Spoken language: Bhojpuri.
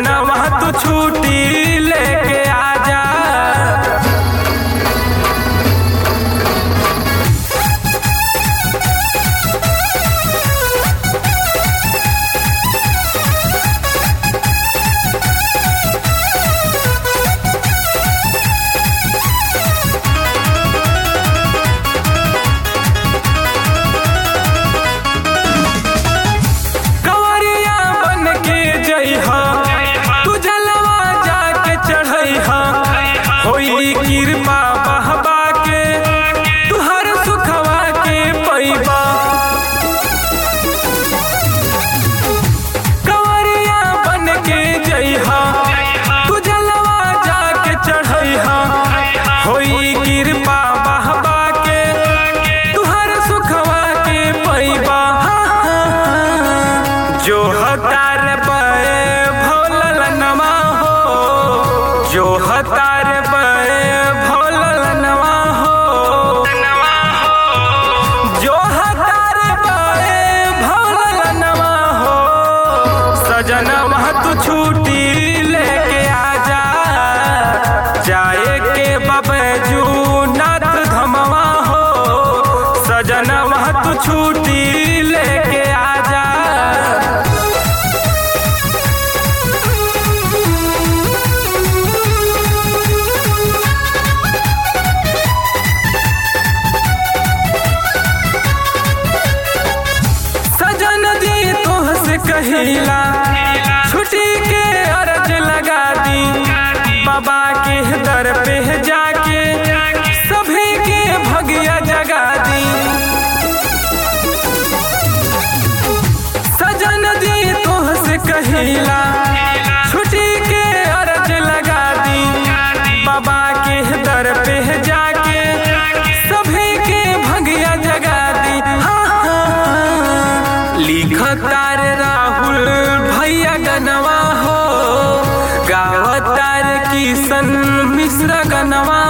सजनवा तू छुट्टी लेके आजा। होई कृपा बहबा के तुहर सुखवा के पैबा। कंवरिया बन के जइहा तू जलवा जाके चढ़इहा। होई कृपा बहबा के तुहर सुखवा के पैबा। जो हतार पे भोललनवा हो, जो हतार सजनवा तू छुट्टी लेके आजा। जाए के बबजू नाथ धमवा हो, सजनवा तू छुट्टी लेके आजा। सजन दी तुहसे कहिला छुट्टी के अर्ज लगा दी। बाबा के दर पे जाके सभी के भगिया जगा दी। सजन दी तुहसे कहिला छुट्टी के अर्ज लगा दी। बाबा के दर पे जाके सभी के भगिया जगा दी। लिखतार राहुल भैया गनवा हो, गावतार किशन मिश्र गनवा